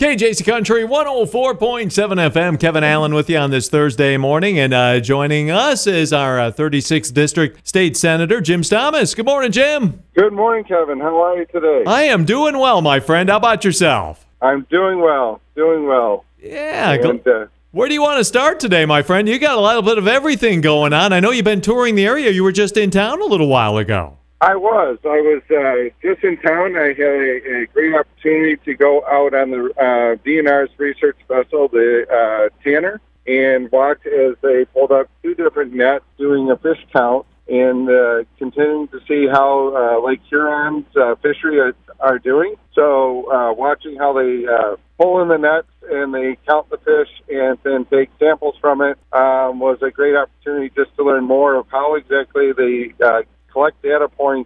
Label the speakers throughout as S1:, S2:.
S1: KJC Country 104.7 FM. Kevin Allen with you on this Thursday morning. And joining us is our 36th District State Senator, Jim Stamas. Good morning, Jim.
S2: Good morning, Kevin. How are you today?
S1: I am doing well, my friend. How about yourself?
S2: I'm doing well.
S1: Yeah. Where do you want to start today, my friend? You got a little bit of everything going on. I know you've been touring the area. You were just in town a little while ago.
S2: I was just in town. I had a great opportunity to go out on the DNR's research vessel, the Tanner, and watch as they pulled up two different nets doing a fish count and continuing to see how Lake Huron's fishery are doing. So watching how they pull in the nets and they count the fish and then take samples from it was a great opportunity just to learn more of how exactly they collect data points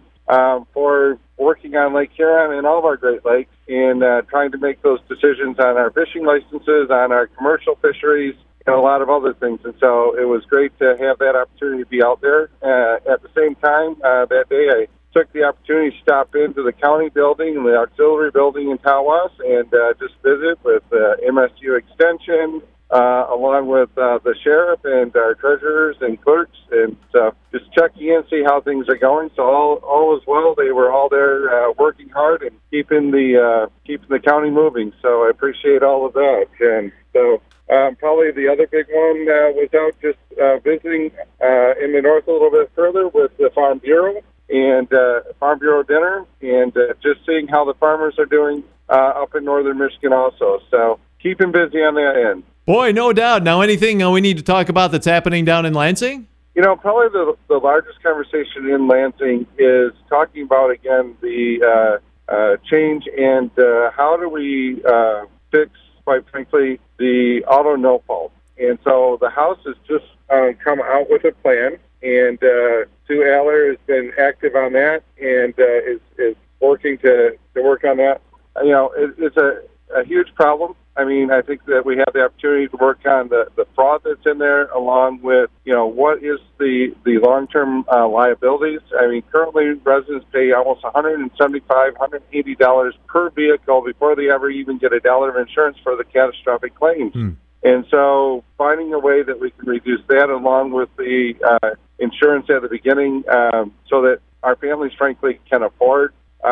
S2: for working on Lake Huron and all of our Great Lakes and trying to make those decisions on our fishing licenses, on our commercial fisheries, and a lot of other things. And so it was great to have that opportunity to be out there. At the same time, that day I took the opportunity to stop into the county building and the auxiliary building in Tawas and just visit with MSU Extension, along with the sheriff and our treasurers and clerks, and just checking in, see how things are going. So all is well. They were all there working hard and keeping the county moving. So I appreciate all of that. And so probably the other big one was out just visiting in the north a little bit further with the Farm Bureau and Farm Bureau dinner, and just seeing how the farmers are doing up in northern Michigan also. So keeping busy on that end.
S1: Boy, no doubt. Now, anything we need to talk about that's happening down in Lansing?
S2: You know, probably the largest conversation in Lansing is talking about, again, the change and how do we fix, quite frankly, the auto no-fault. And so the House has just come out with a plan, and Sue Aller has been active on that and is working to work on that. You know, it's a huge problem. I mean, I think that we have the opportunity to work on the fraud that's in there, along with, you know, what is the long-term liabilities. I mean, currently residents pay almost $175, $180 per vehicle before they ever even get $1 of insurance for the catastrophic claims. And so finding a way that we can reduce that, along with the insurance at the beginning, so that our families, frankly, can afford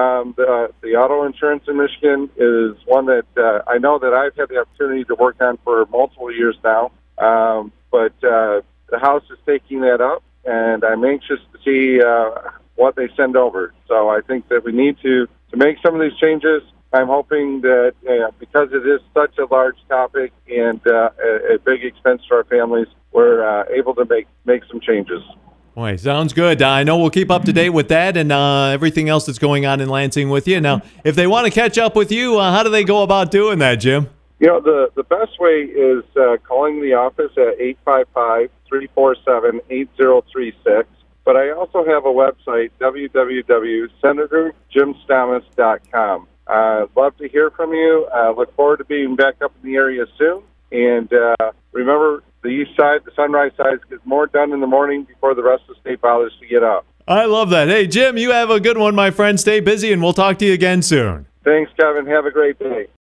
S2: the auto insurance in Michigan, is one that I know that I've had the opportunity to work on for multiple years now. But the House is taking that up, and I'm anxious to see what they send over. So I think that we need to make some of these changes. I'm hoping that because it is such a large topic and a big expense to our families, we're able to make some changes.
S1: Boy, sounds good. I know we'll keep up to date with that and everything else that's going on in Lansing with you. Now, if they want to catch up with you, how do they go about doing that, Jim?
S2: You know, the best way is calling the office at 855-347-8036. But I also have a website, www.senatorjimstamas.com. I'd love to hear from you. Look forward to being back up in the area soon. And remember, the east side, the Sunrise side, gets more done in the morning before the rest of the state bothers to get up.
S1: I love that. Hey, Jim, you have a good one, my friend. Stay busy, and we'll talk to you again soon.
S2: Thanks, Kevin. Have a great day.